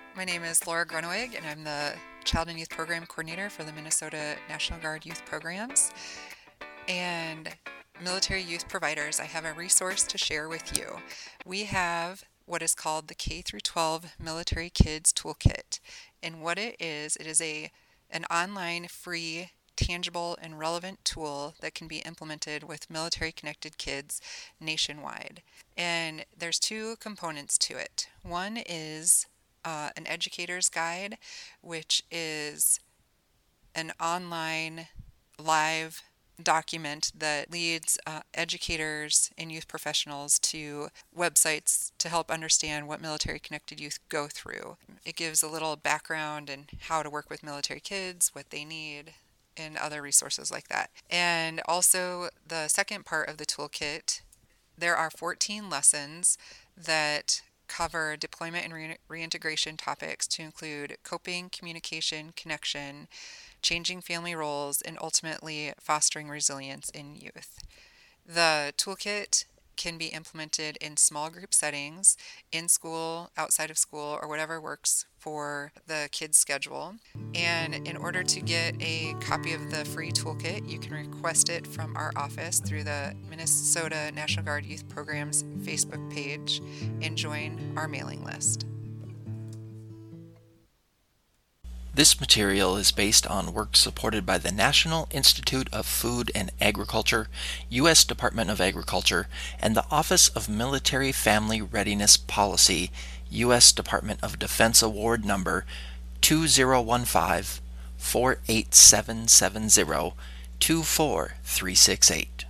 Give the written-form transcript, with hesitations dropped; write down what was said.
My name is Laura Grunewig, and I'm the Child and Youth Program Coordinator for the Minnesota National Guard Youth Programs. And military youth providers, I have a resource to share with you. We have what is called the K through 12 Military Kids Toolkit. And what it is an online free tangible and relevant tool that can be implemented with military connected kids nationwide. And there's two components to it. One is an educator's guide, which is an online live document that leads educators and youth professionals to websites to help understand what military connected youth go through. It gives a little background and how to work with military kids, what they need, and other resources like that. And also, the second part of the toolkit, there are 14 lessons that cover deployment and reintegration topics to include coping, communication, connection, changing family roles, and ultimately fostering resilience in youth. The toolkit can be implemented in small group settings, in school, outside of school, or whatever works for the kids' schedule. And in order to get a copy of the free toolkit, you can request it from our office through the Minnesota National Guard Youth Programs Facebook page and join our mailing list. This material is based on work supported by the National Institute of Food and Agriculture, U.S. Department of Agriculture, and the Office of Military Family Readiness Policy, U.S. Department of Defense Award Number 2015 48770 24368.